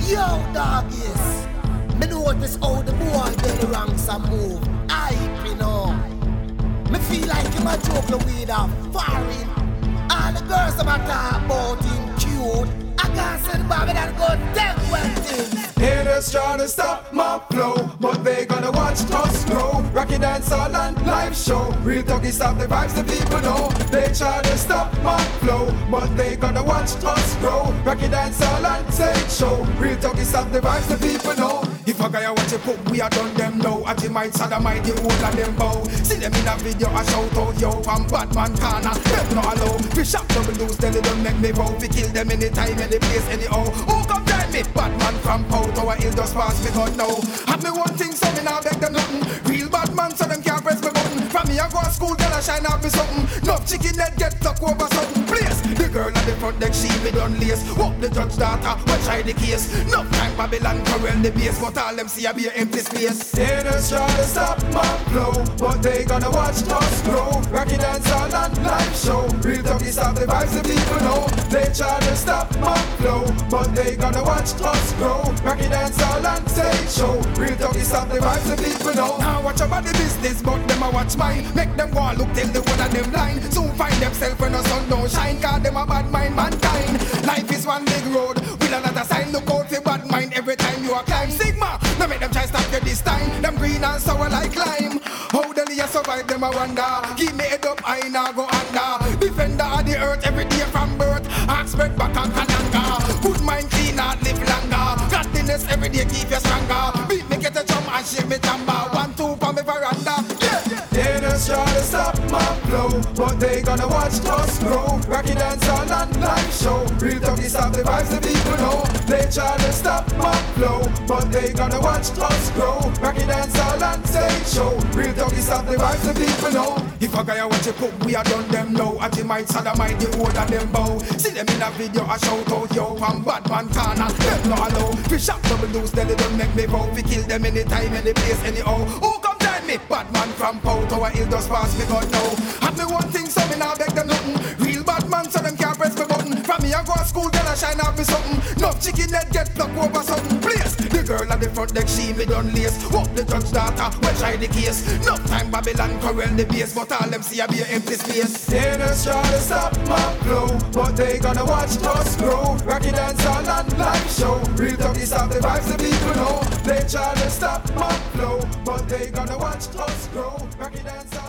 Yo, dog, yes. Me notice how the boy belly ranks and move. Hype, you know. Me feel like him a joke the weed off foreign. All the girls that I talk about him cute. I can't send Bobby that go take one thing. Haters try to stop my flow, but they gonna watch us grow. Rocky dance all and live show. Real talkie stop the vibes the people know. They try to stop my flow, but they gonna watch us grow. Rocky dance all and stage show. Real talkie stop the vibes the people know. If a guy watch a put, we a done them now. At the might sodomite, the whole of them bow. See them in a video, I shout out yo. From Batman corner, them not allow. We shot double loose, then they don't make me vow. We kill them anytime, any place, anyhow. Who come tell me? Batman from Pout, our ill just pass me gun now. Have me one thing, so me now beg them nothing. Real Batman, so them can't press me button. From me I go to school, then I shine out me something. No chicken head get stuck over something. Place the girl at the front deck, she me done lace. Walk the judge daughter, watch try the case. No time Babylon corral the base, but all them see I be an empty space. Haters try to stop my flow, but they gonna watch us grow. Rocky dance all and live show. Real talkie stop the vibes the people know. They try to stop my flow, but they gonna watch us grow. Rocky dance all and stage show. Real talkie stop the vibes the people know. Now watch about the business, but them a watch mine. Make them go and look till the one of them blind. Soon find themselves when the sun don't shine. Cause them a bad mind mankind. Life is one big road with another sign. Look out for bad mind every time you a climb. Sigma, no make them try stop you this time. Them green and sour like lime. How the you survive them I wonder. Keep me head up, I now go under. Defender of the earth every day from birth. Expert back and kananga. Good mind clean and live longer. Godliness every day keep you stronger. Beat me get a drum and shake me tamba. 1, 2 for me veranda. Haters try to stop my flow, but they gonna watch us grow. Rocky dance all and live show. Real talkie stop the vibes the people know. They try to stop my flow, but they gonna watch us grow. Rocky dance all and stage show. Real talkie stop the vibes the people know. If a guy watch a put, we a done them now. At the might sodomite, the whole of them bow. See them in a video, I shout out yo. From Batman corner, them not allow. We shot double loose, then they don't make me vow. We kill them anytime, any place, anyhow. Who come tell me? Batman from Pout, our ill just pass me gun now. Have me one thing, so me now beg them nothing. Real Batman, so them can't press me button. From me I go to school, then I shine out me something. No chicken head get plucked over something. Place the girl at the front deck, she me done lace. Walk the judge daughter, well try the case. No time Babylon corral the base, but all them see I be an empty space. Haters try to stop my flow, but they gonna watch us grow. Rocky dance all and live show. Real talkie stop the vibes the people know. They try to stop my flow, but they gonna watch us grow. Rocky dance all